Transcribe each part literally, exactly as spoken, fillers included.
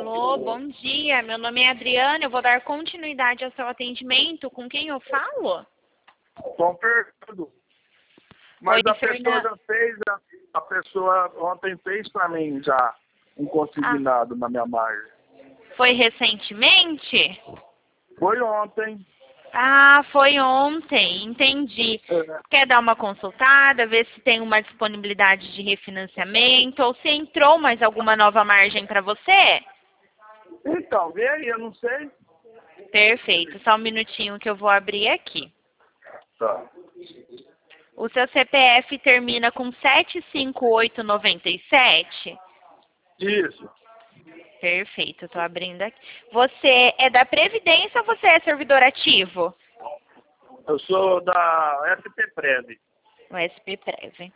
Alô, bom dia. Meu nome é Adriana. Eu vou dar continuidade ao seu atendimento. Com quem eu falo? Com o Fernando. Mas Oi, a pessoa Fernanda. já fez, a, a pessoa ontem fez para mim já um consignado Ah, na minha margem. foi recentemente? Foi ontem. Ah, foi ontem. Entendi. É. Quer dar uma consultada, ver se tem uma disponibilidade de refinanciamento ou se entrou mais alguma nova margem para você? Então, vê aí, eu não sei. Perfeito. Só um minutinho que eu vou abrir aqui. Tá. O seu C P F termina com sete cinco oito nove sete? Isso. Perfeito, eu tô abrindo aqui. Você é da Previdência ou você é servidor ativo? Eu sou da S P Prev. O S P Prev.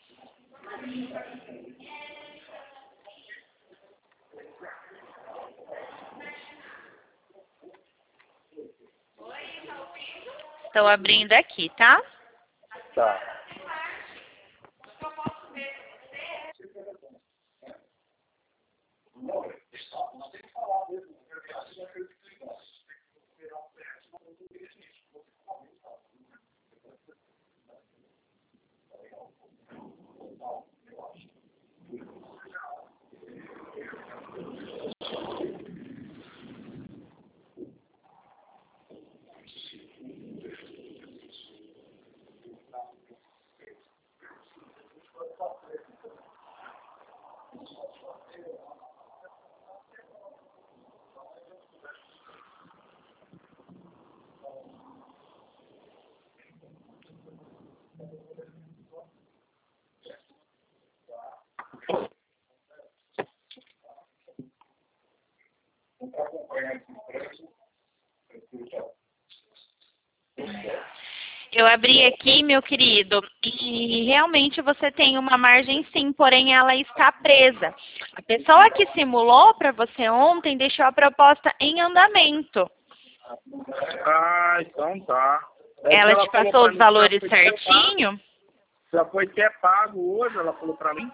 Estou abrindo aqui, tá? Tá. Eu abri aqui, meu querido, e realmente você tem uma margem sim, porém ela está presa. A pessoa que simulou para você ontem deixou a proposta em andamento. Ah, então tá. É que Ela ela te falou passou pra os mim que já valores foi até pago. certinho? Já foi até pago hoje, ela falou pra mim.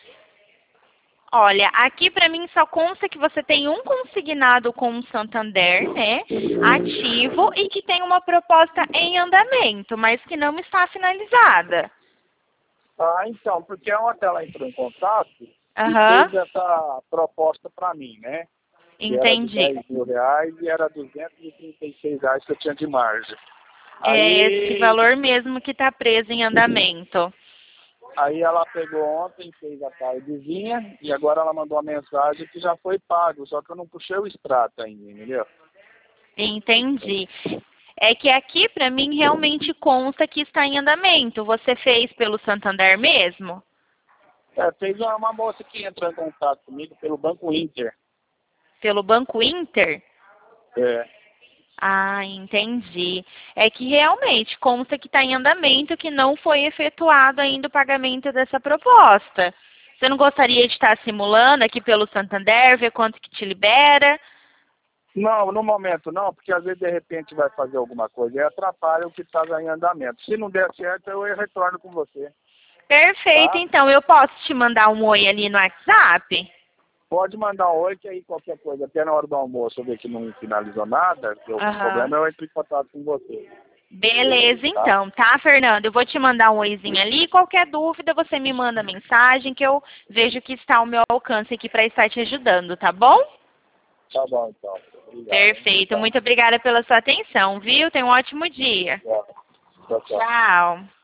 Olha, aqui para mim só consta que você tem um consignado com o Santander, né, ativo e que tem uma proposta em andamento, mas que não está finalizada. Ah, então, porque ontem ela entrou em contato e Aham, fez essa proposta pra mim, né? Que era de entendi. dez mil reais e era duzentos e trinta e seis reais que eu tinha de margem. É esse Aí, valor mesmo que está preso em andamento. aí ela pegou ontem, fez a tardezinha e agora ela mandou uma mensagem que já foi pago, só que eu não puxei o extrato ainda, entendeu? Entendi. É que aqui para mim realmente consta que está em andamento. Você fez pelo Santander mesmo? É, fez uma, uma moça que entrou em contato comigo pelo Banco Inter. Pelo Banco Inter? É. Ah, entendi. É que realmente consta que está em andamento, que não foi efetuado ainda o pagamento dessa proposta. Você não gostaria de estar simulando aqui pelo Santander, ver quanto que te libera? Não, no momento não, porque às vezes de repente vai fazer alguma coisa e atrapalha o que está em andamento. Se não der certo, eu retorno com você, Perfeito, tá? então eu posso te mandar um oi ali no WhatsApp? Pode mandar um oi, que aí qualquer coisa, até na hora do almoço eu ver que não finalizou nada, que o Aham. problema eu entro em contato com você, Beleza, tá? então, tá, Fernando? Eu vou te mandar um oizinho ali. Qualquer dúvida, você me manda mensagem que eu vejo que está ao meu alcance aqui para estar te ajudando, tá bom? Tá bom, então. Obrigado, hein? Perfeito. Tá. Muito obrigada pela sua atenção, viu? Tenha um ótimo dia. Tchau, tchau. Tchau. Tchau.